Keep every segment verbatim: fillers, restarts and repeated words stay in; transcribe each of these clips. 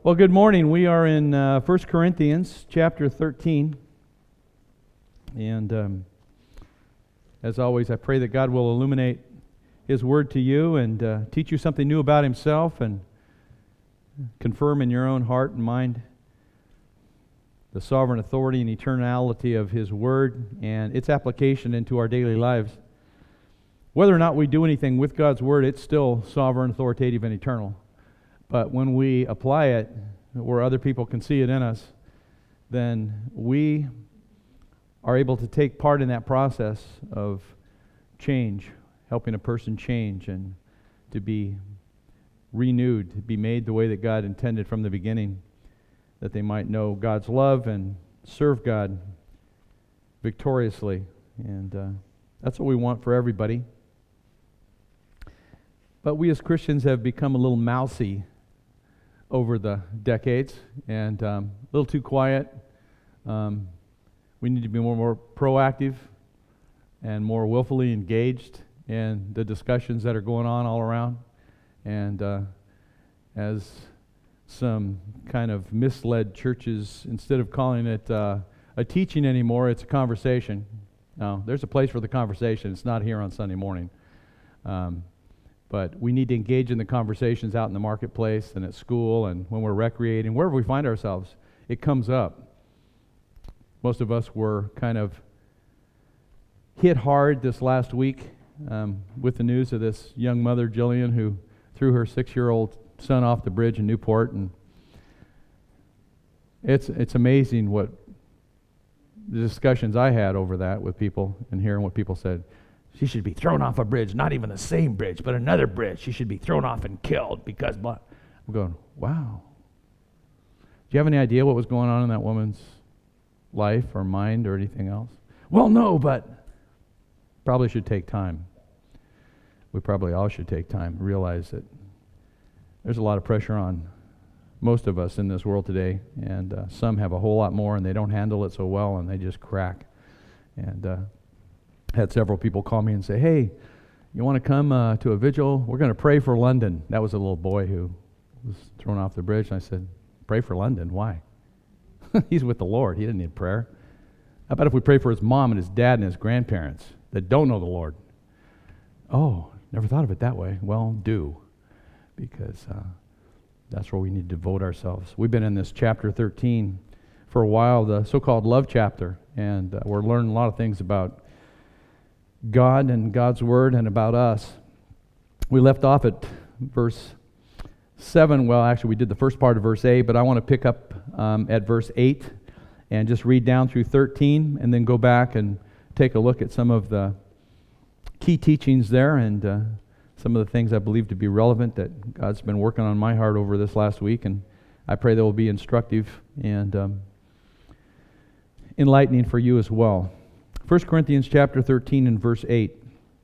Well, good morning. We are in uh, First Corinthians chapter thirteen. And um, as always, I pray that God will illuminate His Word to you and uh, teach you something new about Himself and confirm in your own heart and mind the sovereign authority and eternality of His Word and its application into our daily lives. Whether or not we do anything with God's Word, it's still sovereign, authoritative, and eternal. But when we apply it where other people can see it in us, then we are able to take part in that process of change, helping a person change and to be renewed, to be made the way that God intended from the beginning, that they might know God's love and serve God victoriously. And uh, that's what we want for everybody. But we as Christians have become a little mousy over the decades, and um, a little too quiet. Um, we need to be more, more proactive and more willfully engaged in the discussions that are going on all around. And uh, as some kind of misled churches, instead of calling it uh, a teaching anymore, it's a conversation. Now, there's a place for the conversation. It's not here on Sunday morning. Um, But we need to engage in the conversations out in the marketplace and at school and when we're recreating, wherever we find ourselves, it comes up. Most of us were kind of hit hard this last week um, with the news of this young mother, Jillian, who threw her six-year-old son off the bridge in Newport. And it's it's amazing what the discussions I had over that with people and hearing what people said. She should be thrown off a bridge, not even the same bridge, but another bridge. She should be thrown off and killed because blah. I'm going, wow. Do you have any idea what was going on in that woman's life or mind or anything else? Well, no, but probably should take time. We probably all should take time, realize that there's a lot of pressure on most of us in this world today, and uh, some have a whole lot more, and they don't handle it so well, and they just crack. And uh, had several people call me and say, hey, you want to come uh, to a vigil? We're going to pray for London. That was a little boy who was thrown off the bridge. And I said, pray for London? Why? He's with the Lord. He didn't need prayer. How about if we pray for his mom and his dad and his grandparents that don't know the Lord? Oh, never thought of it that way. Well, do, because uh, that's where we need to devote ourselves. We've been in this chapter thirteen for a while, the so-called love chapter, and uh, we're learning a lot of things about God and God's Word and about us. We left off at verse seven. Well, actually, we did the first part of verse eight, but I want to pick up um, at verse eight and just read down through thirteen and then go back and take a look at some of the key teachings there and uh, some of the things I believe to be relevant that God's been working on my heart over this last week, and I pray they will be instructive and um, enlightening for you as well. First Corinthians chapter thirteen and verse eight.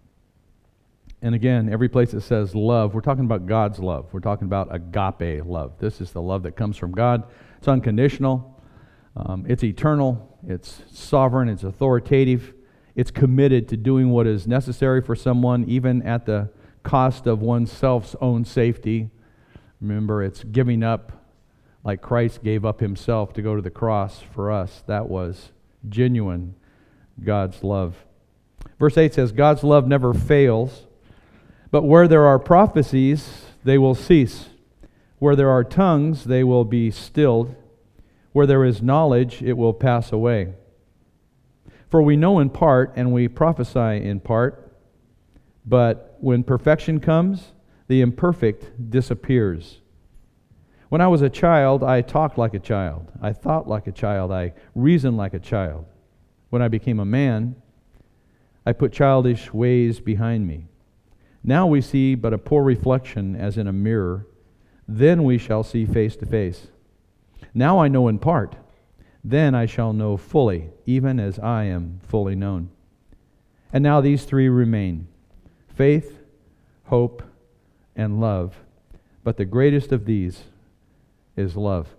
And again, every place it says love, we're talking about God's love. We're talking about agape love. This is the love that comes from God. It's unconditional. Um, it's eternal. It's sovereign. It's authoritative. It's committed to doing what is necessary for someone, even at the cost of oneself's own safety. Remember, it's giving up like Christ gave up himself to go to the cross for us. That was genuine God's love. Verse eight says, God's love never fails, but where there are prophecies, they will cease. Where there are tongues, they will be stilled. Where there is knowledge, it will pass away. For we know in part, and we prophesy in part, but when perfection comes, the imperfect disappears. When I was a child, I talked like a child. I thought like a child. I reasoned like a child. When I became a man, I put childish ways behind me. Now we see but a poor reflection as in a mirror. Then we shall see face to face. Now I know in part. Then I shall know fully, even as I am fully known. And now these three remain: faith, hope, and love. But the greatest of these is love.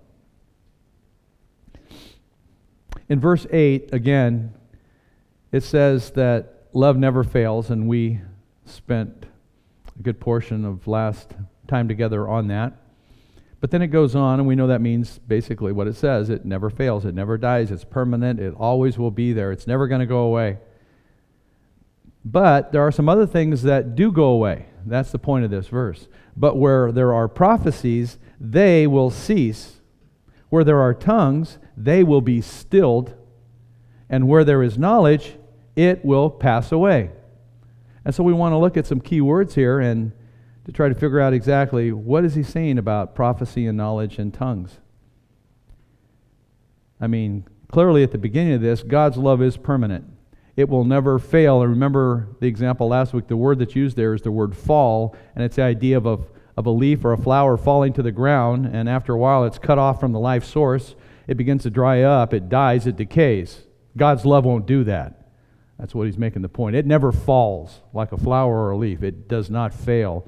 In verse eight, again, it says that love never fails, and we spent a good portion of last time together on that. But then it goes on, and we know that means basically what it says. It never fails. It never dies. It's permanent. It always will be there. It's never going to go away. But there are some other things that do go away. That's the point of this verse. But where there are prophecies, they will cease. Where there are tongues, they will be stilled. And where there is knowledge, it will pass away. And so we want to look at some key words here and to try to figure out exactly what is he saying about prophecy and knowledge and tongues. I mean, clearly at the beginning of this, God's love is permanent. It will never fail. And remember the example last week, the word that's used there is the word fall, and it's the idea of a, of a leaf or a flower falling to the ground, and after a while it's cut off from the life source. It begins to dry up, it dies, it decays. God's love won't do that. That's what he's making the point. It never falls like a flower or a leaf. It does not fail.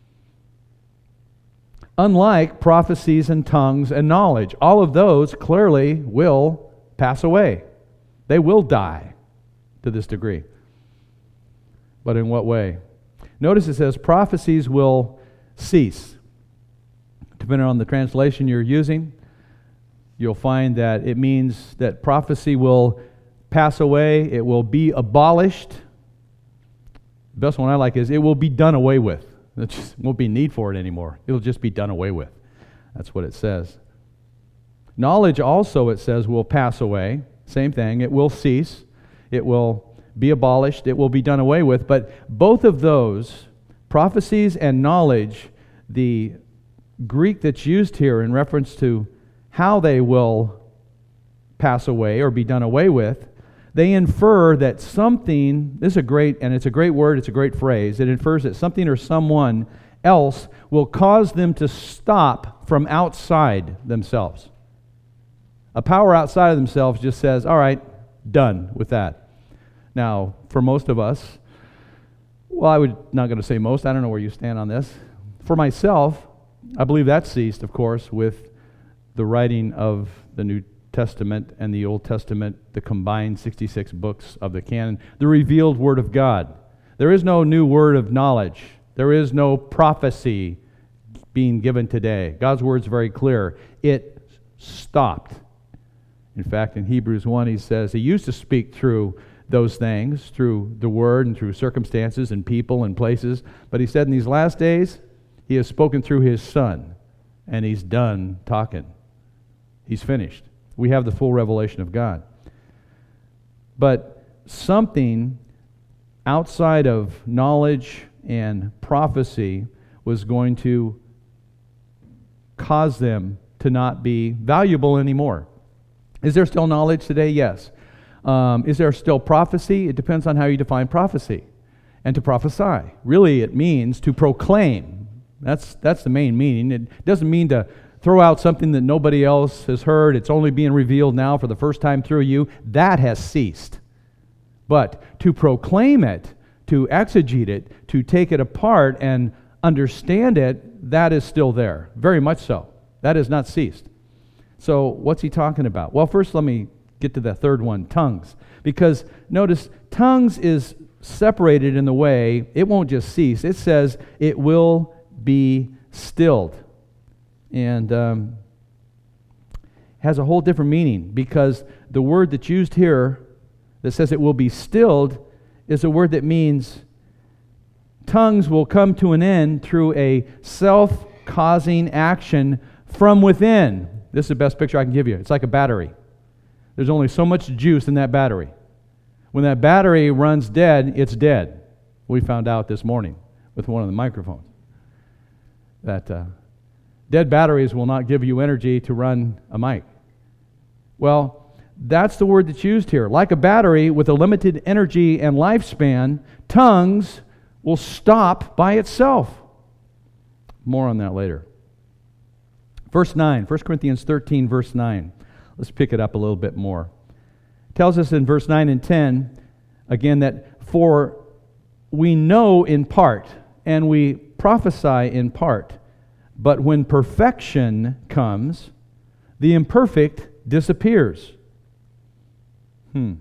Unlike prophecies and tongues and knowledge, all of those clearly will pass away. They will die to this degree. But in what way? Notice it says prophecies will cease. Depending on the translation you're using, you'll find that it means that prophecy will pass away, it will be abolished. The best one I like is it will be done away with. There just won't be need for it anymore. It'll just be done away with. That's what it says. Knowledge also, it says, will pass away. Same thing. It will cease. It will be abolished. It will be done away with. But both of those, prophecies and knowledge, the Greek that's used here in reference to how they will pass away or be done away with, they infer that something, this is a great, and it's a great word, it's a great phrase, it infers that something or someone else will cause them to stop from outside themselves. A power outside of themselves just says, all right, done with that. Now, for most of us, well, I would not going to say most, I don't know where you stand on this. For myself, I believe that ceased, of course, with the writing of the New Testament and the Old Testament, the combined sixty-six books of the canon, the revealed Word of God. There is no new word of knowledge. There is no prophecy being given today. God's Word is very clear. It stopped. In fact, in Hebrews one, he says he used to speak through those things, through the Word and through circumstances and people and places, but he said in these last days, he has spoken through his Son, and he's done talking. He's finished. We have the full revelation of God. But something outside of knowledge and prophecy was going to cause them to not be valuable anymore. Is there still knowledge today? Yes. Um, is there still prophecy? It depends on how you define prophecy. And to prophesy. Really, it means to proclaim. That's, that's the main meaning. It doesn't mean to throw out something that nobody else has heard. It's only being revealed now for the first time through you. That has ceased. But to proclaim it, to exegete it, to take it apart and understand it, that is still there. Very much so. That has not ceased. So what's he talking about? Well, first let me get to the third one, tongues. Because notice, tongues is separated in the way, it won't just cease. It says it will be stilled. And um, has a whole different meaning, because the word that's used here that says it will be stilled is a word that means tongues will come to an end through a self-causing action from within. This is the best picture I can give you. It's like a battery. There's only so much juice in that battery. When that battery runs dead, it's dead. We found out this morning with one of the microphones that uh, dead batteries will not give you energy to run a mic. Well, that's the word that's used here. Like a battery with a limited energy and lifespan, tongues will stop by itself. More on that later. Verse nine, First Corinthians thirteen, verse nine. Let's pick it up a little bit more. It tells us in verse nine and ten, again, that for we know in part, and we prophesy in part, but when perfection comes, the imperfect disappears. Hmm.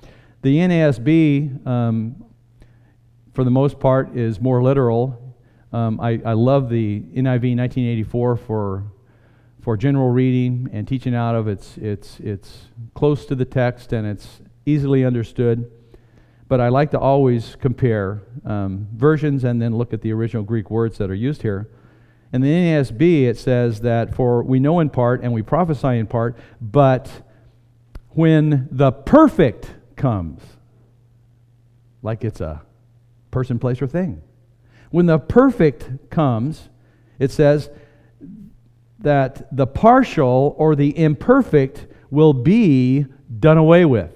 The N A S B, um, for the most part, is more literal. Um, I, I love the N I V nineteen eighty-four for for general reading and teaching out of. It's it's it's close to the text and it's easily understood. But I like to always compare um, versions and then look at the original Greek words that are used here. In the N A S B, it says that for we know in part and we prophesy in part, but when the perfect comes, like it's a person, place, or thing. When the perfect comes, it says that the partial or the imperfect will be done away with.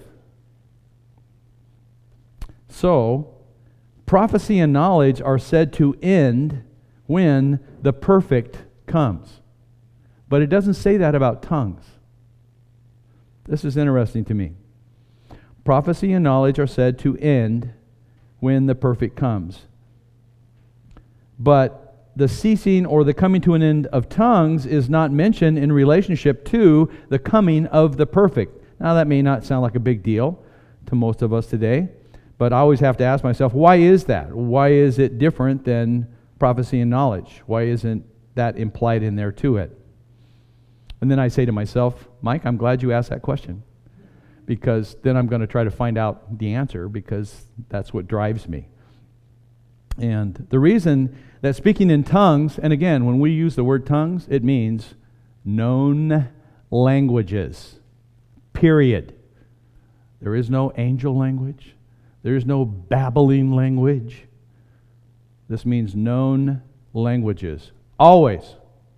So, prophecy and knowledge are said to end when the perfect comes. But it doesn't say that about tongues. This is interesting to me. Prophecy and knowledge are said to end when the perfect comes. But the ceasing or the coming to an end of tongues is not mentioned in relationship to the coming of the perfect. Now that may not sound like a big deal to most of us today, but I always have to ask myself, why is that? Why is it different than prophecy and knowledge? Why isn't that implied in there to it? And then I say to myself, Mike, I'm glad you asked that question, because then I'm going to try to find out the answer, because that's what drives me. And the reason that speaking in tongues, and again, when we use the word tongues, it means known languages, period. There is no angel language. There is no babbling language. This means known languages, always.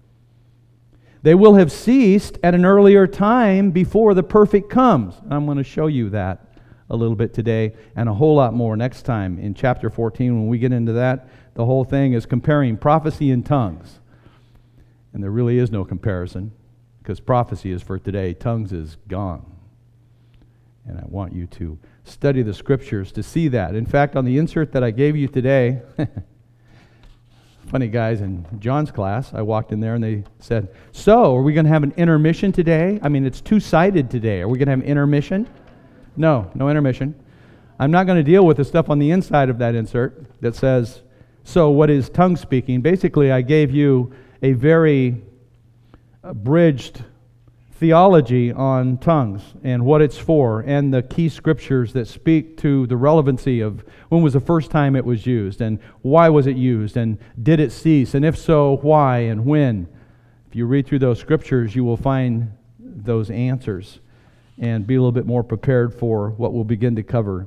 They will have ceased at an earlier time before the perfect comes. And I'm going to show you that a little bit today and a whole lot more next time in chapter fourteen. When we get into that, the whole thing is comparing prophecy and tongues. And there really is no comparison, because prophecy is for today, tongues is gone. And I want you to study the scriptures to see that. In fact, on the insert that I gave you today, funny guys, in John's class, I walked in there and they said, so, are we going to have an intermission today? I mean, it's two-sided today. Are we going to have an intermission? No, no intermission. I'm not going to deal with the stuff on the inside of that insert that says, so what is tongue speaking? Basically, I gave you a very abridged theology on tongues and what it's for, and the key scriptures that speak to the relevancy of when was the first time it was used, and why was it used, and did it cease, and if so, why and when. If you read through those scriptures, you will find those answers and be a little bit more prepared for what we'll begin to cover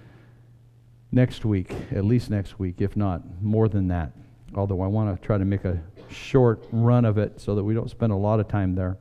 next week, at least next week, if not more than that. Although I want to try to make a short run of it so that we don't spend a lot of time there.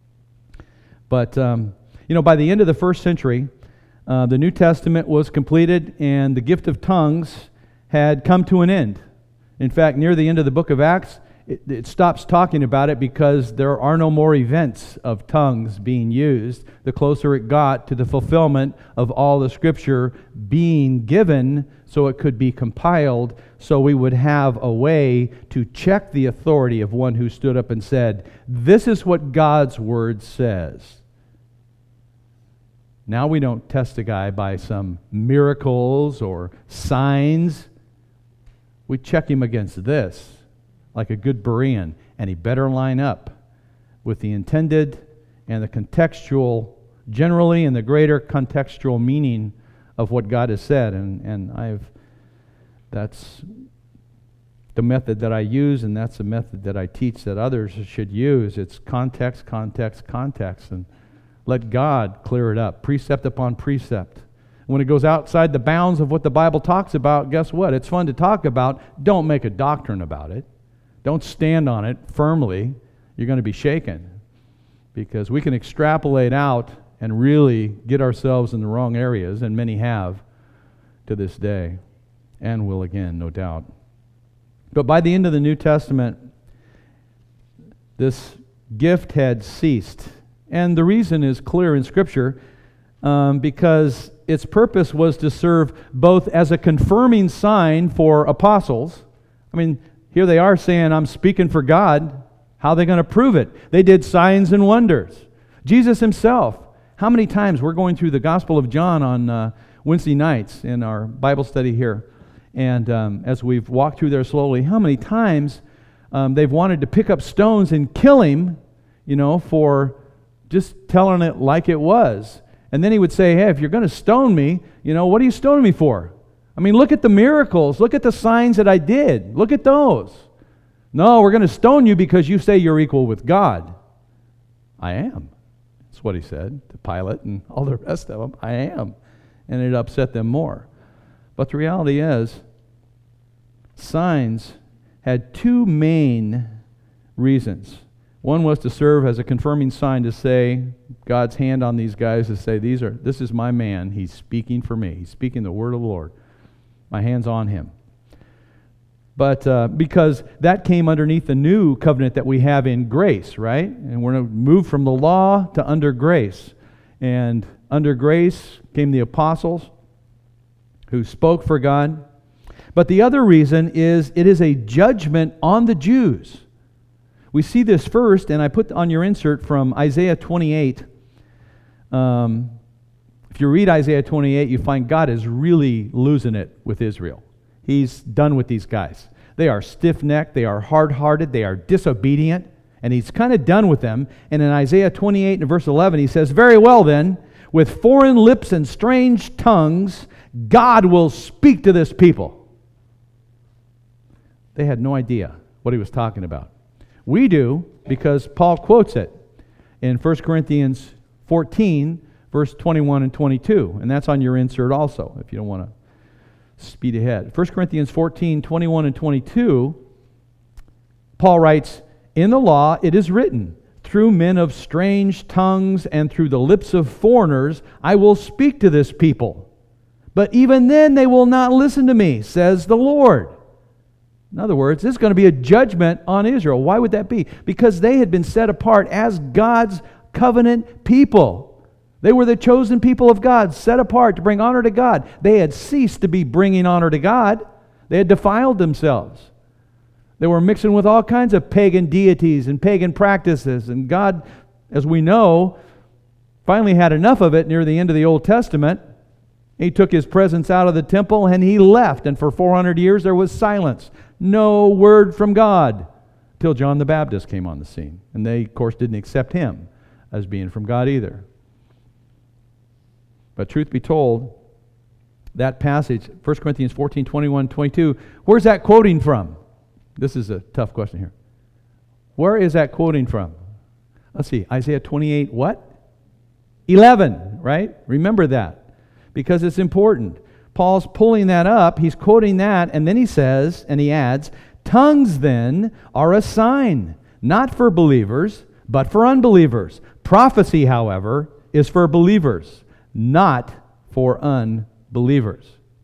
But, um, you know, by the end of the first century, uh, the New Testament was completed and the gift of tongues had come to an end. In fact, near the end of the book of Acts, it, it stops talking about it because there are no more events of tongues being used. The closer it got to the fulfillment of all the Scripture being given so it could be compiled, so we would have a way to check the authority of one who stood up and said, this is what God's Word says. Now we don't test a guy by some miracles or signs. We check him against this, like a good Berean, and he better line up with the intended and the contextual, generally, and the greater contextual meaning of what God has said. And, and I've that's the method that I use, and that's the method that I teach that others should use. It's context, context, context, and let God clear it up, precept upon precept. When it goes outside the bounds of what the Bible talks about, guess what? It's fun to talk about. Don't make a doctrine about it. Don't stand on it firmly. You're going to be shaken, because we can extrapolate out and really get ourselves in the wrong areas, and many have to this day, and will again, no doubt. But by the end of the New Testament, this gift had ceased. And the reason is clear in Scripture, um, because its purpose was to serve both as a confirming sign for apostles. I mean, here they are saying, I'm speaking for God. How are they going to prove it? They did signs and wonders. Jesus himself, how many times we're going through the Gospel of John on uh, Wednesday nights in our Bible study here, And um, as we've walked through there slowly, how many times um, they've wanted to pick up stones and kill him, you know, for just telling it like it was. And then he would say, hey, if you're going to stone me, you know, what are you stoning me for? I mean, look at the miracles. Look at the signs that I did. Look at those. No, we're going to stone you because you say you're equal with God. I am. That's what he said to Pilate and all the rest of them. I am. And it upset them more. But the reality is, signs had two main reasons. One was to serve as a confirming sign to say, God's hand on these guys to say, these are, this is my man. He's speaking for me. He's speaking the word of the Lord. My hand's on him. But uh, because that came underneath the new covenant that we have in grace, right? And we're going to move from the law to under grace. And under grace came the apostles who spoke for God. But the other reason is it is a judgment on the Jews. We see this first, and I put on your insert from Isaiah twenty-eight. Um, if you read Isaiah twenty-eight, you find God is really losing it with Israel. He's done with these guys. They are stiff-necked, they are hard-hearted, they are disobedient, and he's kind of done with them. And in Isaiah twenty-eight and verse eleven, he says, very well then, with foreign lips and strange tongues, God will speak to this people. They had no idea what he was talking about. We do, because Paul quotes it in First Corinthians fourteen, verse twenty-one and twenty-two. And that's on your insert also, if you don't want to speed ahead. First Corinthians fourteen, twenty-one and twenty-two, Paul writes, in the law it is written, through men of strange tongues and through the lips of foreigners, I will speak to this people. But even then they will not listen to me, says the Lord. In other words, this is going to be a judgment on Israel. Why would that be? Because they had been set apart as God's covenant people. They were the chosen people of God, set apart to bring honor to God. They had ceased to be bringing honor to God. They had defiled themselves. They were mixing with all kinds of pagan deities and pagan practices. And God, as we know, finally had enough of it near the end of the Old Testament. He took His presence out of the temple and He left. And for four hundred years there was silence. No word from God till John the Baptist came on the scene. And they, of course, didn't accept him as being from God either. But truth be told, that passage, First Corinthians fourteen, twenty-one, twenty-two, where's that quoting from? This is a tough question here. Where is that quoting from? Let's see, Isaiah twenty-eight, what? eleven, right? Remember that, because it's important. Paul's pulling that up, he's quoting that, and then he says, and he adds, tongues then are a sign, not for believers, but for unbelievers. Prophecy, however, is for believers, not for unbelievers.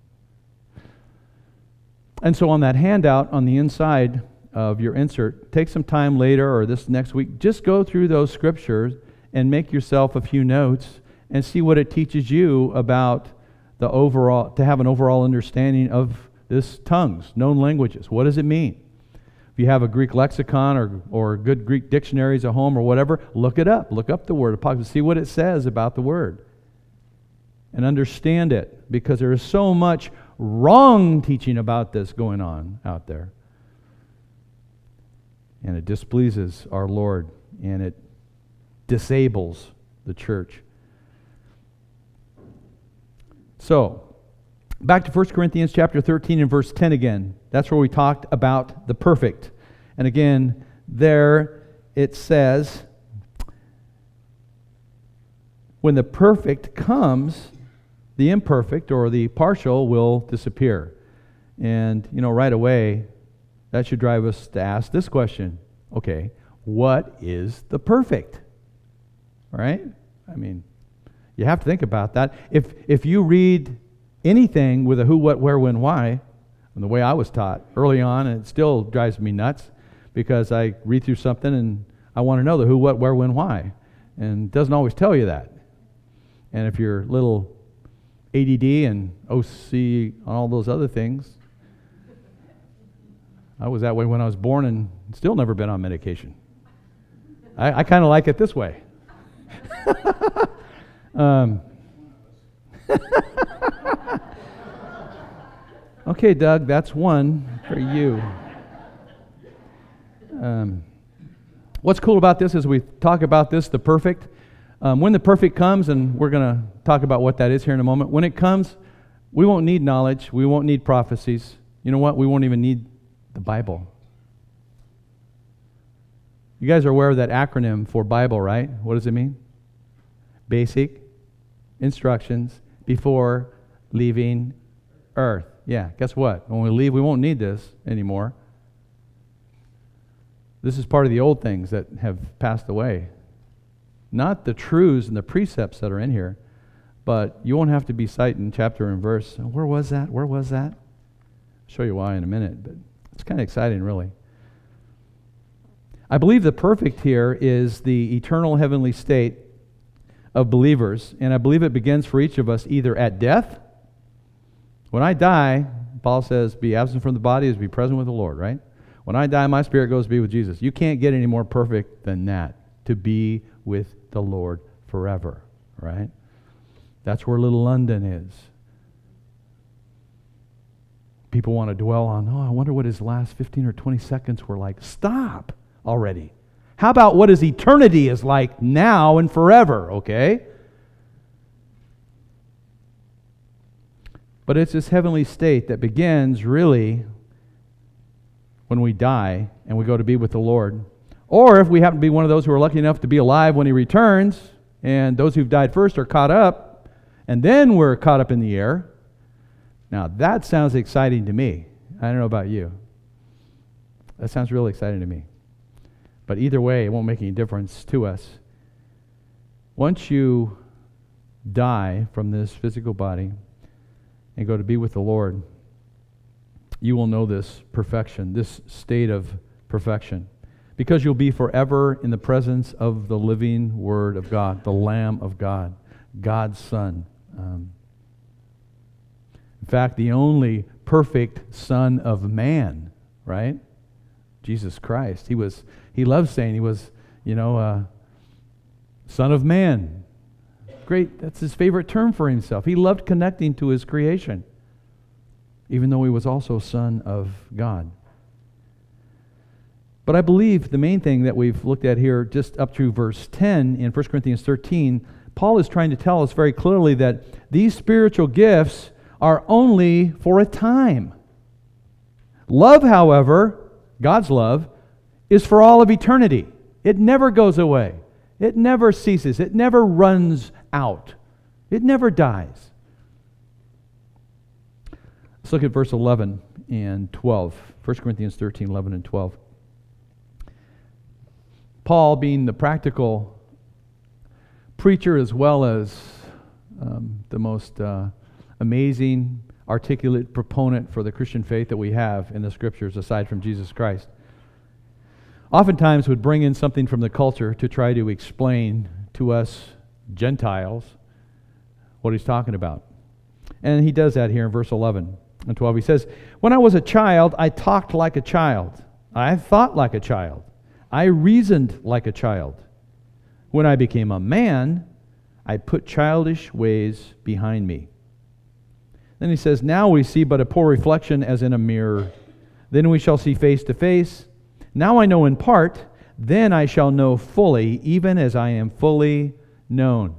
And so on that handout on the inside of your insert, take some time later or this next week, just go through those scriptures and make yourself a few notes and see what it teaches you about the overall, to have an overall understanding of this tongues, known languages. What does it mean? If you have a Greek lexicon or, or good Greek dictionaries at home or whatever, look it up. Look up the word, see what it says about the word. And understand it, because there is so much wrong teaching about this going on out there. And it displeases our Lord, and it disables the church. So, back to First Corinthians chapter thirteen and verse ten again. That's where we talked about the perfect. And again, there it says, when the perfect comes, the imperfect or the partial will disappear. And, you know, right away, that should drive us to ask this question. Okay, what is the perfect? Right? I mean, you have to think about that. If if you read anything with a who, what, where, when, why, and the way I was taught early on, and it still drives me nuts, because I read through something and I want to know the who, what, where, when, why. And it doesn't always tell you that. And if you're a little A D D and O C on all those other things, I was that way when I was born and still never been on medication. I, I kind of like it this way. um, Okay, Doug, that's one for you. Um, what's cool about this is we talk about this, the perfect. Um, when the perfect comes, and we're going to talk about what that is here in a moment. When it comes, we won't need knowledge. We won't need prophecies. You know what? We won't even need the Bible. You guys are aware of that acronym for Bible, right? What does it mean? Basic instructions before leaving earth. Yeah, guess what? When we leave, we won't need this anymore. This is part of the old things that have passed away. Not the truths and the precepts that are in here, but you won't have to be citing chapter and verse. Where was that? Where was that? I'll show you why in a minute, but it's kind of exciting, really. I believe the perfect here is the eternal heavenly state of believers, and I believe it begins for each of us either at death. When I die, Paul says, be absent from the body is be present with the Lord, right? When I die, my spirit goes to be with Jesus. You can't get any more perfect than that, to be with the Lord forever, right? That's where little London is. People want to dwell on, oh, I wonder what his last fifteen or twenty seconds were like. Stop already. How about what his eternity is like now and forever, okay? But it's this heavenly state that begins really when we die and we go to be with the Lord. Or if we happen to be one of those who are lucky enough to be alive when he returns, and those who've died first are caught up, and then we're caught up in the air. Now that sounds exciting to me. I don't know about you. That sounds really exciting to me. But either way, it won't make any difference to us. Once you die from this physical body and go to be with the Lord, you will know this perfection, this state of perfection, because you'll be forever in the presence of the living Word of God, the Lamb of God, God's Son. Um, in fact, the only perfect Son of man, right? Jesus Christ. He was. He loves saying he was, you know, uh, Son of Man. Great. That's his favorite term for himself. He loved connecting to his creation, even though he was also Son of God. But I believe the main thing that we've looked at here, just up through verse ten in First Corinthians thirteen, Paul is trying to tell us very clearly that these spiritual gifts are only for a time. Love, however, God's love, is for all of eternity. It never goes away. It never ceases. It never runs out. It never dies. Let's look at verse eleven and twelve. First Corinthians thirteen, eleven and twelve. Paul, being the practical preacher as well as um, the most uh, amazing, articulate proponent for the Christian faith that we have in the Scriptures aside from Jesus Christ, oftentimes would bring in something from the culture to try to explain to us Gentiles what he's talking about. And he does that here in verse eleven and twelve. He says, when I was a child, I talked like a child. I thought like a child. I reasoned like a child. When I became a man, I put childish ways behind me. Then he says, now we see but a poor reflection as in a mirror. Then we shall see face to face. Now I know in part, then I shall know fully, even as I am fully known.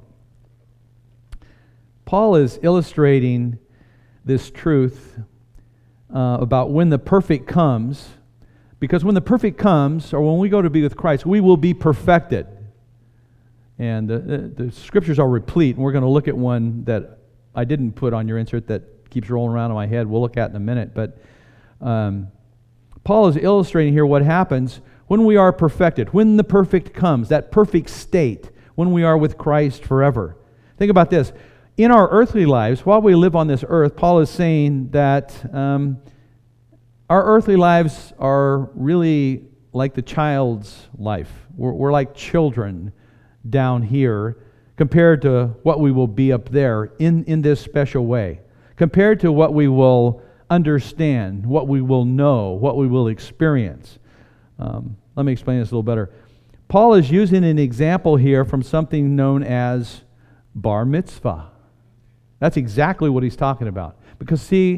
Paul is illustrating this truth uh, about when the perfect comes, because when the perfect comes, or when we go to be with Christ, we will be perfected. And the, the, the scriptures are replete, and we're going to look at one that I didn't put on your insert that keeps rolling around in my head. We'll look at in a minute, but um, Paul is illustrating here what happens when we are perfected, when the perfect comes, that perfect state, when we are with Christ forever. Think about this. In our earthly lives, while we live on this earth, Paul is saying that um, our earthly lives are really like the child's life. We're, we're like children down here compared to what we will be up there in, in this special way, compared to what we will understand, what we will know, what we will experience. Um, let me explain this a little better. Paul is using an example here from something known as bar mitzvah. That's exactly what he's talking about. Because see,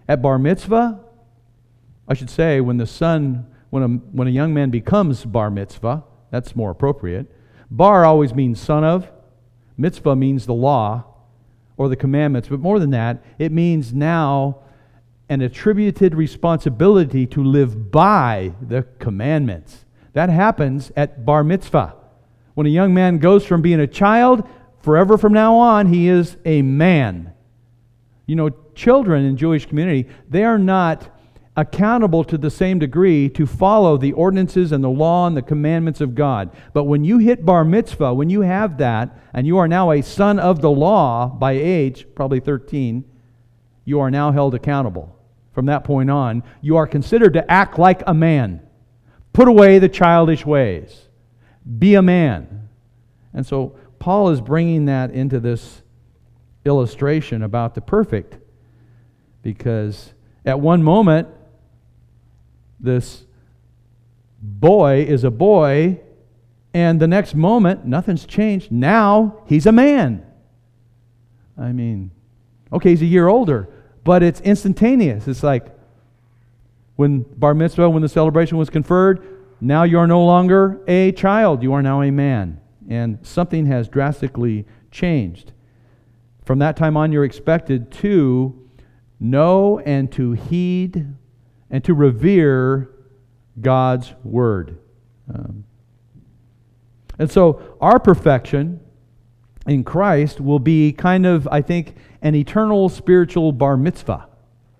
At bar mitzvah, I should say, when the son, when a, when a young man becomes bar mitzvah, that's more appropriate. Bar always means son of. Mitzvah means the law or the commandments. But more than that, it means now an attributed responsibility to live by the commandments. That happens at bar mitzvah. When a young man goes from being a child, forever from now on, he is a man. You know, children in Jewish community, they are not accountable to the same degree to follow the ordinances and the law and the commandments of God. But when you hit bar mitzvah, when you have that, and you are now a son of the law by age, probably thirteen, you are now held accountable. From that point on, you are considered to act like a man. Put away the childish ways. Be a man. And so Paul is bringing that into this illustration about the perfect, because at one moment, this boy is a boy, and the next moment, nothing's changed. Now, he's a man. I mean, okay, he's a year older, but it's instantaneous. It's like when bar mitzvah, when the celebration was conferred, now you are no longer a child. You are now a man. And something has drastically changed. From that time on, you're expected to know and to heed and to revere God's Word. Um, and so our perfection in Christ will be kind of, I think, an eternal spiritual bar mitzvah.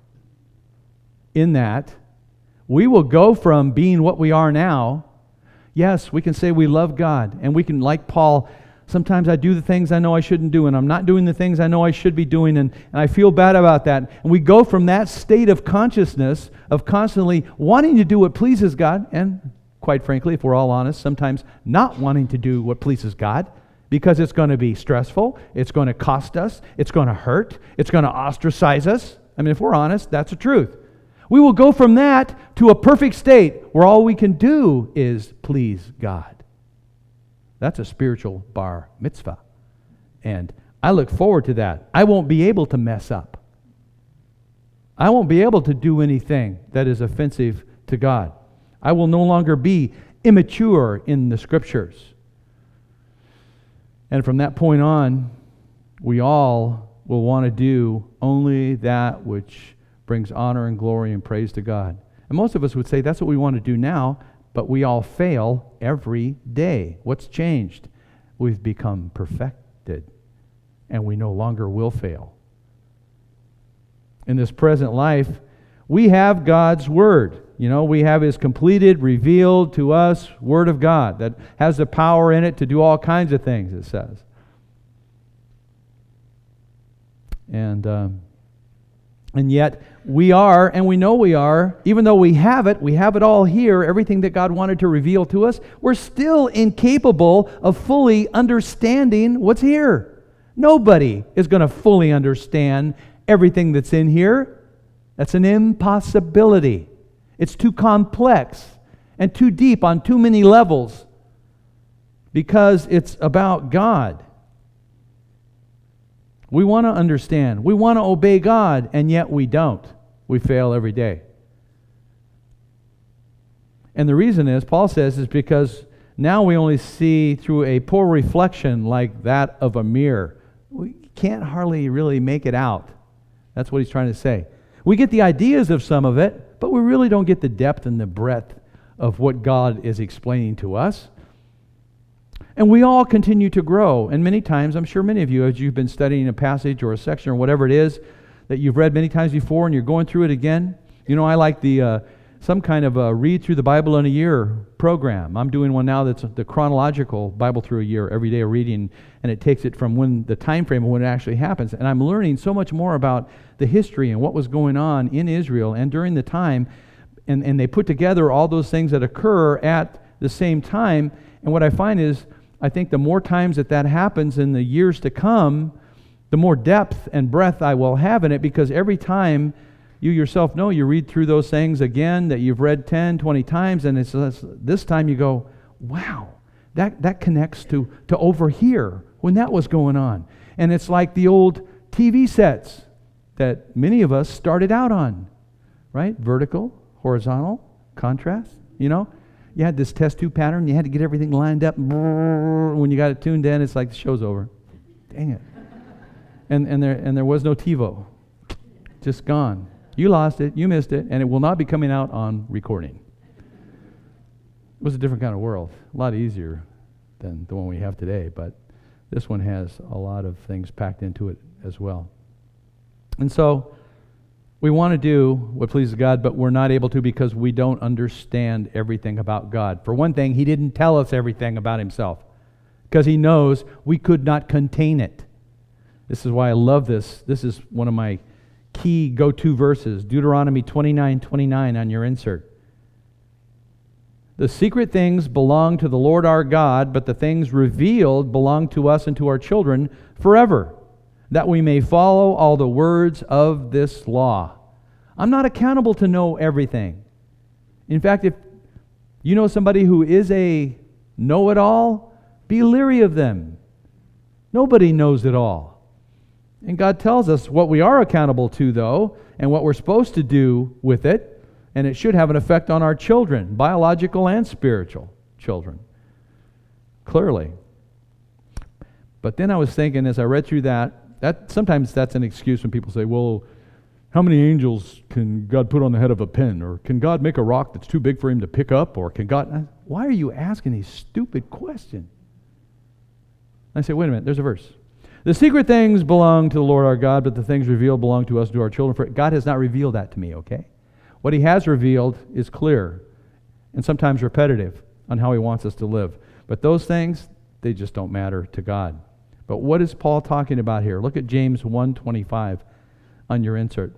In that, we will go from being what we are now. Yes, we can say we love God, and we can, like Paul, sometimes I do the things I know I shouldn't do, and I'm not doing the things I know I should be doing, and, and I feel bad about that. And we go from that state of consciousness, of constantly wanting to do what pleases God, and quite frankly, if we're all honest, sometimes not wanting to do what pleases God, because it's going to be stressful, it's going to cost us, it's going to hurt, it's going to ostracize us. I mean, if we're honest, that's the truth. We will go from that to a perfect state where all we can do is please God. That's a spiritual bar mitzvah. And I look forward to that. I won't be able to mess up. I won't be able to do anything that is offensive to God. I will no longer be immature in the Scriptures. And from that point on, we all will want to do only that which brings honor and glory and praise to God. And most of us would say that's what we want to do now, but we all fail every day. What's changed? We've become perfected, and we no longer will fail. In this present life, we have God's Word. You know, we have His completed, revealed to us Word of God that has the power in it to do all kinds of things, it says. And um, and yet, we are, and we know we are, even though we have it, we have it all here, everything that God wanted to reveal to us, we're still incapable of fully understanding what's here. Nobody is going to fully understand everything that's in here. That's an impossibility. It's too complex and too deep on too many levels because it's about God. We want to understand. We want to obey God, and yet we don't. We fail every day. And the reason is, Paul says, is because now we only see through a poor reflection like that of a mirror. We can't hardly really make it out. That's what he's trying to say. We get the ideas of some of it, but we really don't get the depth and the breadth of what God is explaining to us. And we all continue to grow. And many times, I'm sure many of you, as you've been studying a passage or a section or whatever it is that you've read many times before and you're going through it again. You know, I like the uh, some kind of a read through the Bible in a year program. I'm doing one now that's the chronological Bible through a year, every day of reading, and it takes it from when the time frame of when it actually happens. And I'm learning so much more about the history and what was going on in Israel and during the time. And, and they put together all those things that occur at the same time. And what I find is, I think the more times that that happens in the years to come, the more depth and breadth I will have in it, because every time you yourself know, you read through those things again that you've read ten, twenty times, and it's this time you go, wow, that, that connects to, to over here when that was going on. And it's like the old T V sets. that many of us started out on, right? Vertical, horizontal, contrast, you know? You had this test tube pattern, you had to get everything lined up. When you got it tuned in, it's like the show's over. Dang it. And and there and there was no TiVo. Just gone. You lost it, you missed it, and it will not be coming out on recording. It was a different kind of world, a lot easier than the one we have today, but this one has a lot of things packed into it as well. And so we want to do what pleases God, but we're not able to because we don't understand everything about God. For one thing, He didn't tell us everything about Himself because He knows we could not contain it. This is why I love this. This is one of my key go-to verses, Deuteronomy twenty-nine twenty-nine on your insert. The secret things belong to the Lord our God, but the things revealed belong to us and to our children forever, that we may follow all the words of this law. I'm not accountable to know everything. In fact, if you know somebody who is a know-it-all, be leery of them. Nobody knows it all. And God tells us what we are accountable to, though, and what we're supposed to do with it, and it should have an effect on our children, biological and spiritual children, clearly. But then I was thinking, as I read through that, that sometimes that's an excuse when people say, well, how many angels can God put on the head of a pin? Or can God make a rock that's too big for Him to pick up? Or can God... Why are you asking these stupid questions? I say, wait a minute, there's a verse. The secret things belong to the Lord our God, but the things revealed belong to us and to our children. For God has not revealed that to me, okay? What He has revealed is clear and sometimes repetitive on how He wants us to live. But those things, they just don't matter to God. But what is Paul talking about here? Look at James one twenty-five on your insert.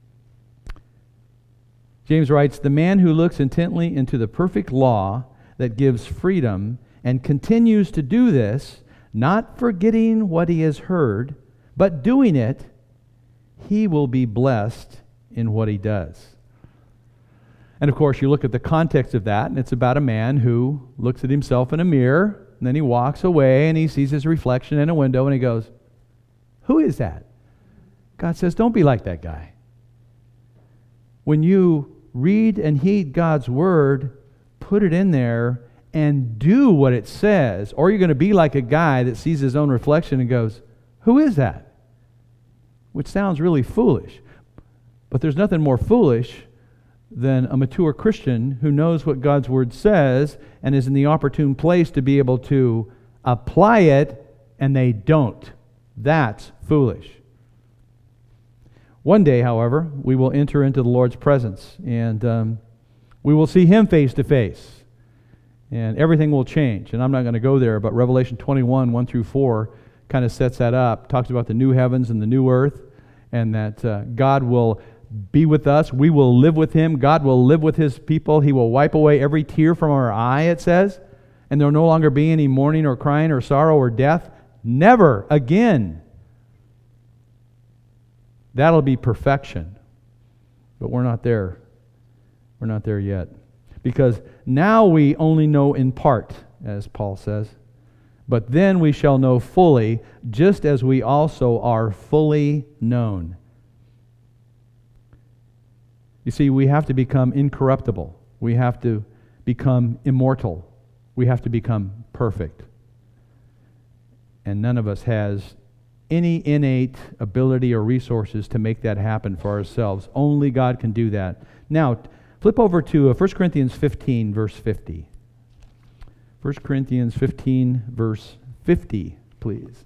James writes, the man who looks intently into the perfect law that gives freedom and continues to do this, not forgetting what he has heard, but doing it, he will be blessed in what he does. And of course, you look at the context of that, and it's about a man who looks at himself in a mirror, and then he walks away, and he sees his reflection in a window, and he goes, who is that? God says, don't be like that guy. When you read and heed God's word, put it in there and do what it says, or you're going to be like a guy that sees his own reflection and goes, who is that? Which sounds really foolish. But there's nothing more foolish than a mature Christian who knows what God's word says and is in the opportune place to be able to apply it, and they don't. That's foolish. One day, however, we will enter into the Lord's presence, and um, we will see Him face to face, and everything will change. And I'm not going to go there, but Revelation twenty-one, one through four kind of sets that up, talks about the new heavens and the new earth, and that uh, God will be with us. We will live with Him. God will live with His people. He will wipe away every tear from our eye, it says, and there will no longer be any mourning or crying or sorrow or death. Never again. That'll be perfection. But we're not there. We're not there yet. Because now we only know in part, as Paul says. But then we shall know fully, just as we also are fully known. You see, we have to become incorruptible. We have to become immortal. We have to become perfect. And none of us has any innate ability or resources to make that happen for ourselves. Only God can do that. Now, flip over to First Corinthians fifteen, verse fifty. First Corinthians fifteen, verse fifty, please.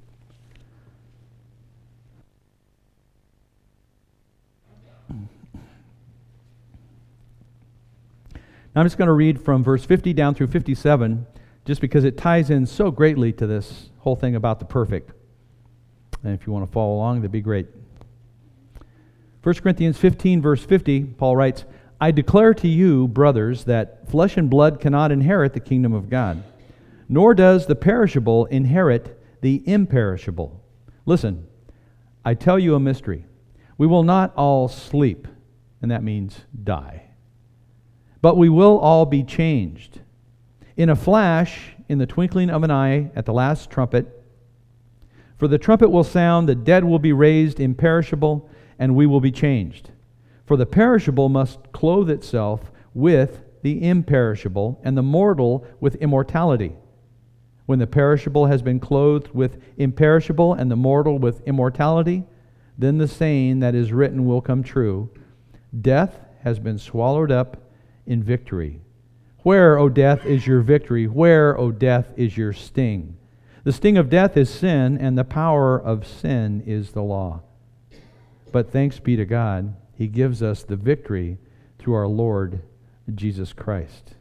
Now I'm just going to read from verse fifty down through fifty-seven, just because it ties in so greatly to this whole thing about the perfect. And if you want to follow along, that'd be great. First Corinthians fifteen, verse fifty, Paul writes, I declare to you, brothers, that flesh and blood cannot inherit the kingdom of God, nor does the perishable inherit the imperishable. Listen, I tell you a mystery. We will not all sleep, and that means die. But we will all be changed. In a flash, in the twinkling of an eye, at the last trumpet. For the trumpet will sound, the dead will be raised imperishable, and we will be changed. For the perishable must clothe itself with the imperishable, and the mortal with immortality. When the perishable has been clothed with imperishable, and the mortal with immortality, then the saying that is written will come true: death has been swallowed up in victory. Where, O death, is your victory? Where, O death, is your sting? The sting of death is sin, and the power of sin is the law. But thanks be to God, He gives us the victory through our Lord Jesus Christ.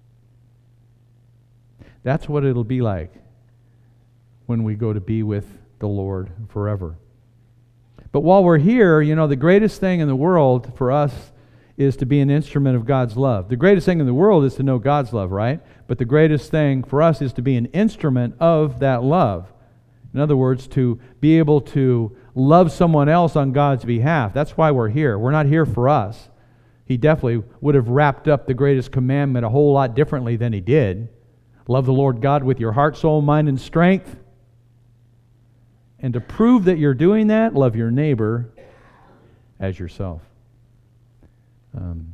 That's what it'll be like when we go to be with the Lord forever. But while we're here, you know, the greatest thing in the world for us is to be an instrument of God's love. The greatest thing in the world is to know God's love, right? But the greatest thing for us is to be an instrument of that love. In other words, to be able to love someone else on God's behalf. That's why we're here. We're not here for us. He definitely would have wrapped up the greatest commandment a whole lot differently than He did. Love the Lord God with your heart, soul, mind, and strength. And to prove that you're doing that, love your neighbor as yourself. Um,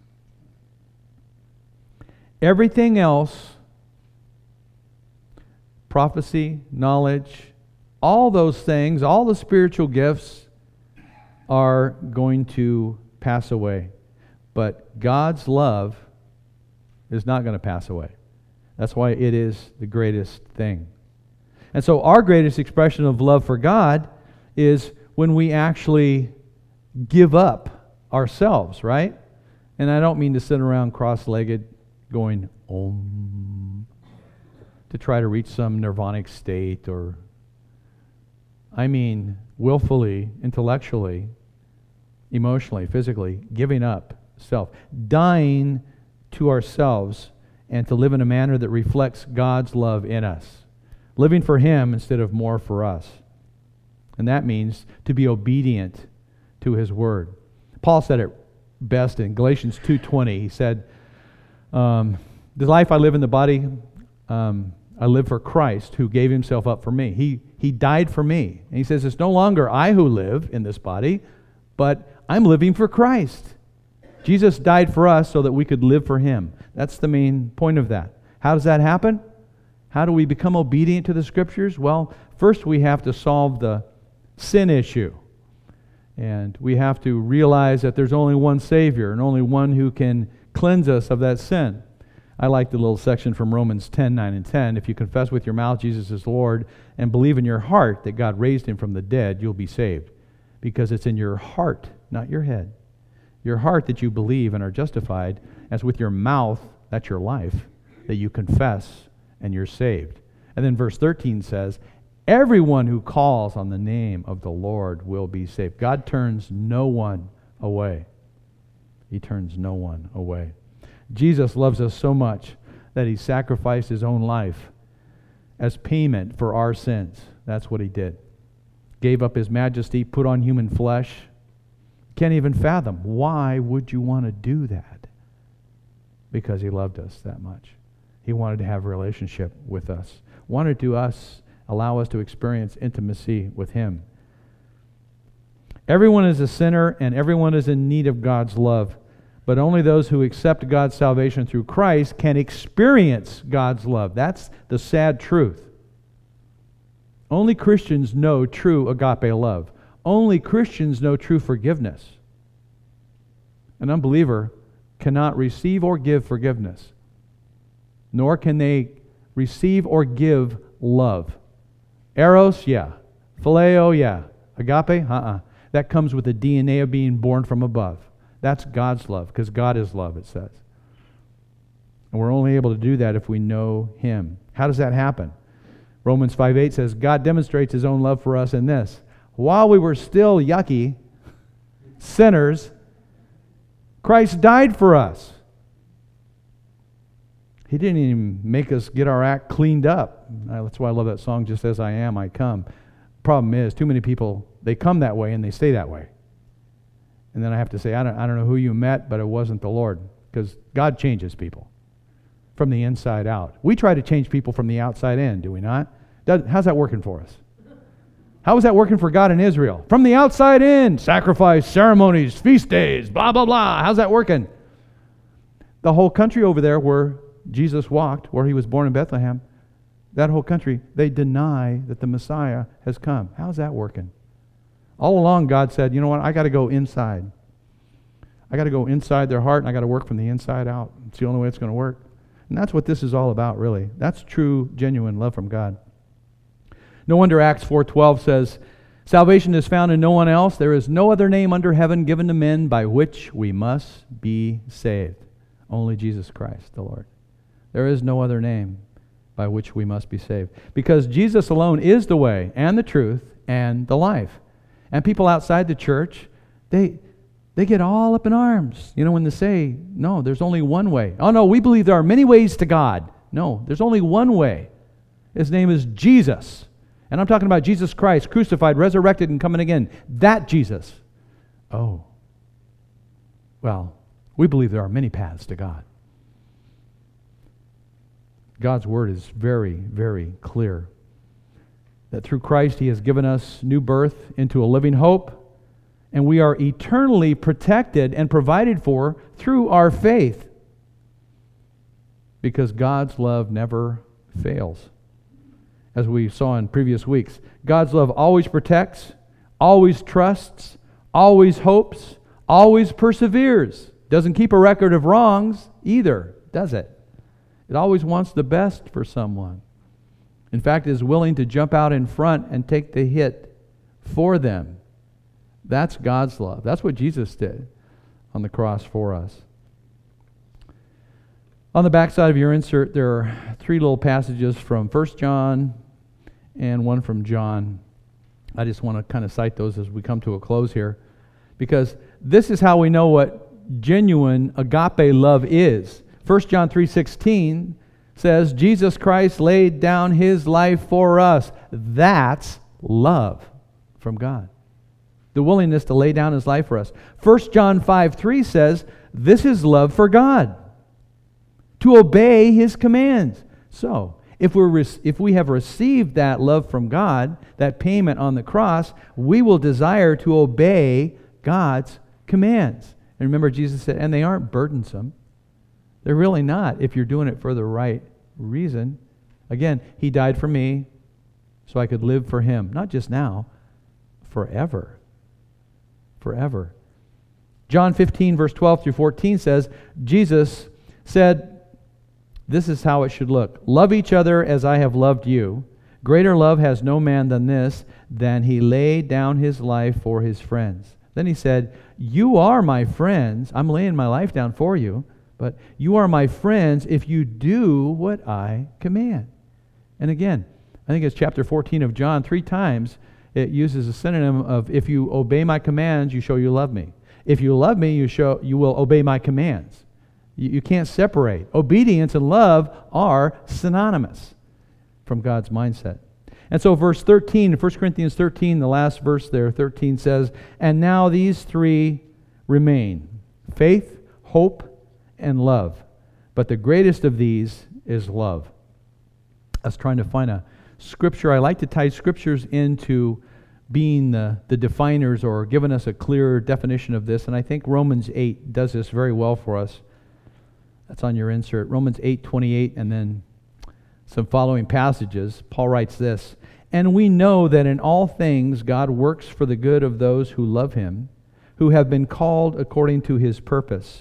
everything else, prophecy, knowledge, all those things, all the spiritual gifts are going to pass away. But God's love is not going to pass away. That's why it is the greatest thing. And so our greatest expression of love for God is when we actually give up ourselves, right? And I don't mean to sit around cross-legged going, Om, to try to reach some nirvanic state, or I mean willfully, intellectually, emotionally, physically, giving up self, dying to ourselves, and to live in a manner that reflects God's love in us. Living for Him instead of more for us. And that means to be obedient to His Word. Paul said it best in Galatians two twenty. He said, um, the life I live in the body, um, I live for Christ, who gave Himself up for me. He, he died for me. And he says, it's no longer I who live in this body, but I'm living for Christ. Jesus died for us so that we could live for Him. That's the main point of that. How does that happen? How do we become obedient to the Scriptures? Well, first we have to solve the sin issue. And we have to realize that there's only one Savior and only one who can cleanse us of that sin. I like the little section from Romans ten, nine and ten. If you confess with your mouth Jesus is Lord and believe in your heart that God raised Him from the dead, you'll be saved. Because it's in your heart, not your head. Your heart that you believe and are justified, as with your mouth, that's your life, that you confess and you're saved. And then verse thirteen says, everyone who calls on the name of the Lord will be saved. God turns no one away. He turns no one away. Jesus loves us so much that He sacrificed His own life as payment for our sins. That's what He did. Gave up His majesty, put on human flesh. Can't even fathom. Why would you want to do that? Because He loved us that much. He wanted to have a relationship with us. Wanted to us, allow us to experience intimacy with Him. Everyone is a sinner and everyone is in need of God's love. But only those who accept God's salvation through Christ can experience God's love. That's the sad truth. Only Christians know true agape love. Only Christians know true forgiveness. An unbeliever cannot receive or give forgiveness, nor can they receive or give love. Eros, yeah. Phileo, yeah. Agape, uh-uh. That comes with the D N A of being born from above. That's God's love, because God is love, it says. And we're only able to do that if we know Him. How does that happen? Romans five eight says, God demonstrates His own love for us in this: while we were still yucky, sinners, Christ died for us. He didn't even make us get our act cleaned up. That's why I love that song, Just As I Am, I Come. Problem is, too many people, they come that way and they stay that way. And then I have to say, I don't, I don't know who you met, but it wasn't the Lord. Because God changes people from the inside out. We try to change people from the outside in, do we not? Does, how's that working for us? How is that working for God in Israel? From the outside in, sacrifice, ceremonies, feast days, blah, blah, blah. How's that working? The whole country over there where Jesus walked, where he was born in Bethlehem, that whole country, they deny that the Messiah has come. How's that working? All along, God said, you know what, I got to go inside. I got to go inside their heart, and I got to work from the inside out. It's the only way it's going to work. And that's what this is all about, really. That's true, genuine love from God. No wonder Acts four twelve says, salvation is found in no one else. There is no other name under heaven given to men by which we must be saved. Only Jesus Christ, the Lord. There is no other name by which we must be saved. Because Jesus alone is the way and the truth and the life. And people outside the church, they... They get all up in arms, you know, when they say, no, there's only one way. Oh, no, we believe there are many ways to God. No, there's only one way. His name is Jesus. And I'm talking about Jesus Christ, crucified, resurrected, and coming again. That Jesus. Oh. Well, we believe there are many paths to God. God's word is very, very clear. That through Christ He has given us new birth into a living hope, and we are eternally protected and provided for through our faith. Because God's love never fails. As we saw in previous weeks, God's love always protects, always trusts, always hopes, always perseveres. Doesn't keep a record of wrongs either, does it? It always wants the best for someone. In fact, is willing to jump out in front and take the hit for them. That's God's love. That's what Jesus did on the cross for us. On the back side of your insert, there are three little passages from First John and one from John. I just want to kind of cite those as we come to a close here, because this is how we know what genuine agape love is. First John three sixteen says, Jesus Christ laid down His life for us. That's love from God. The willingness to lay down His life for us. First John five three says, this is love for God, to obey His commands. So, if, we're, if we have received that love from God, that payment on the cross, we will desire to obey God's commands. And remember, Jesus said, and they aren't burdensome. They're really not, if you're doing it for the right reason. Again, He died for me so I could live for Him. Not just now, forever. Forever. John fifteen, verse twelve through fourteen says, Jesus said, this is how it should look. Love each other as I have loved you. Greater love has no man than this, than he laid down his life for his friends. Then He said, you are my friends. I'm laying my life down for you, but you are my friends if you do what I command. And again, I think it's chapter fourteen of John, three times, it uses a synonym of, if you obey my commands, you show you love me. If you love me, you show you will obey my commands. You, you can't separate. Obedience and love are synonymous from God's mindset. And so verse thirteen, First Corinthians thirteen, the last verse there, thirteen says, and now these three remain, faith, hope, and love. But the greatest of these is love. I was trying to find a scripture. I like to tie scriptures into being the, the definers or giving us a clearer definition of this. And I think Romans eight does this very well for us. That's on your insert. Romans eight twenty-eight, and then some following passages. Paul writes this, and we know that in all things God works for the good of those who love Him, who have been called according to His purpose.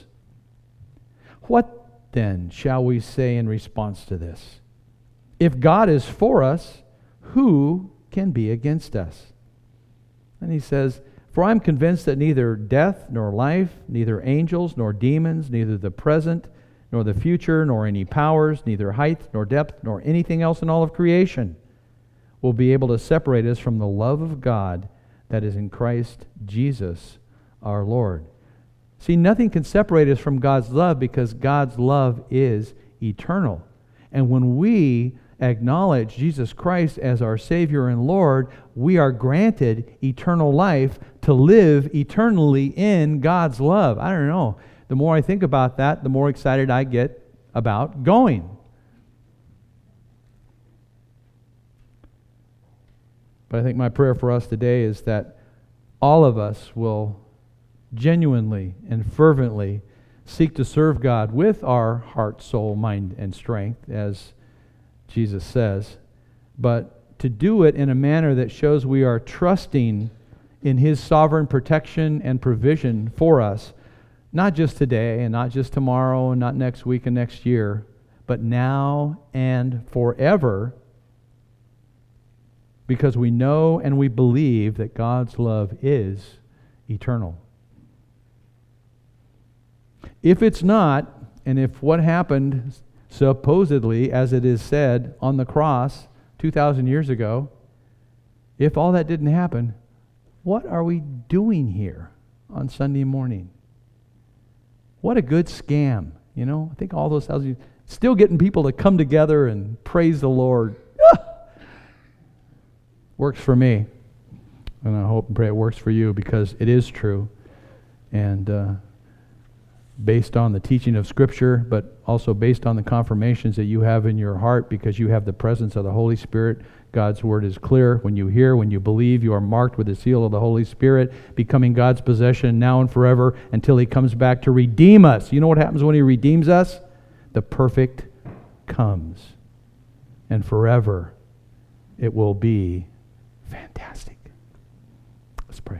What then shall we say in response to this? If God is for us, who can be against us? And he says, for I am convinced that neither death nor life, neither angels nor demons, neither the present nor the future, nor any powers, neither height nor depth, nor anything else in all of creation will be able to separate us from the love of God that is in Christ Jesus our Lord. See, nothing can separate us from God's love because God's love is eternal. And when we acknowledge Jesus Christ as our Savior and Lord, we are granted eternal life to live eternally in God's love. I don't know. The more I think about that, the more excited I get about going. But I think my prayer for us today is that all of us will genuinely and fervently seek to serve God with our heart, soul, mind, and strength, as Jesus says, but to do it in a manner that shows we are trusting in His sovereign protection and provision for us, not just today and not just tomorrow and not next week and next year, but now and forever, because we know and we believe that God's love is eternal. If it's not, and if what happened supposedly, as it is said, on the cross two thousand years ago, if all that didn't happen, what are we doing here on Sunday morning? What a good scam, you know? I think all those thousands, still getting people to come together and praise the Lord. Ah! Works for me. And I hope and pray it works for you, because it is true. And uh, based on the teaching of Scripture, but also based on the confirmations that you have in your heart, because you have the presence of the Holy Spirit. God's Word is clear. When you hear, when you believe, you are marked with the seal of the Holy Spirit, becoming God's possession now and forever until He comes back to redeem us. You know what happens when He redeems us? The perfect comes. And forever it will be fantastic. Let's pray.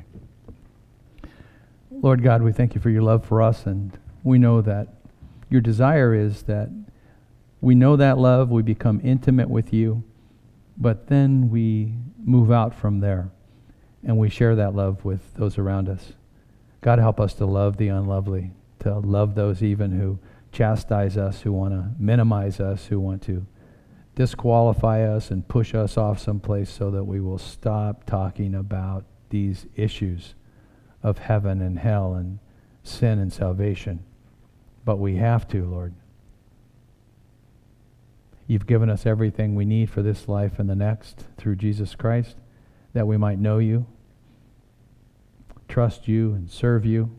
Lord God, we thank You for Your love for us, and we know that Your desire is that we know that love, we become intimate with You, but then we move out from there and we share that love with those around us. God, help us to love the unlovely, to love those even who chastise us, who want to minimize us, who want to disqualify us and push us off someplace, so that we will stop talking about these issues of heaven and hell and sin and salvation. But we have to, Lord. You've given us everything we need for this life and the next through Jesus Christ, that we might know You, trust You, and serve You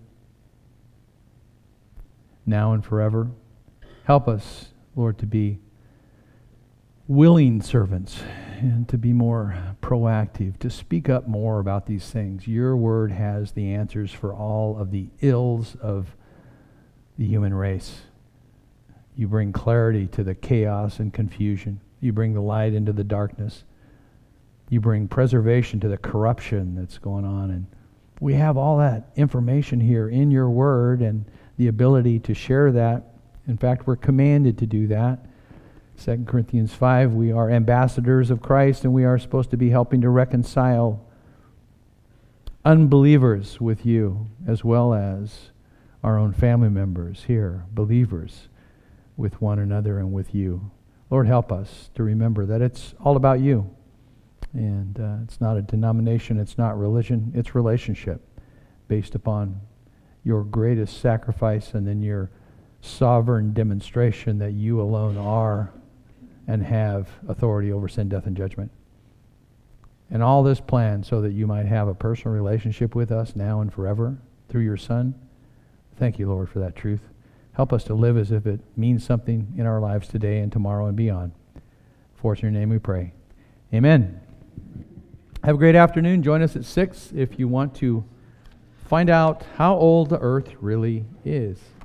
now and forever. Help us, Lord, to be willing servants and to be more proactive, to speak up more about these things. Your Word has the answers for all of the ills of the human race. You bring clarity to the chaos and confusion. You bring the light into the darkness. You bring preservation to the corruption that's going on. And we have all that information here in Your Word, and the ability to share that. In fact, we're commanded to do that. Second Corinthians five, we are ambassadors of Christ, and we are supposed to be helping to reconcile unbelievers with You, as well as our own family members here, believers, with one another and with You. Lord, help us to remember that it's all about You. And uh, it's not a denomination, it's not religion, it's relationship based upon Your greatest sacrifice and then Your sovereign demonstration that You alone are and have authority over sin, death, and judgment. And all this planned so that You might have a personal relationship with us now and forever through Your Son. Thank You, Lord, for that truth. Help us to live as if it means something in our lives today and tomorrow and beyond. For it's in Your name we pray. Amen. Have a great afternoon. Join us at six if you want to find out how old the earth really is.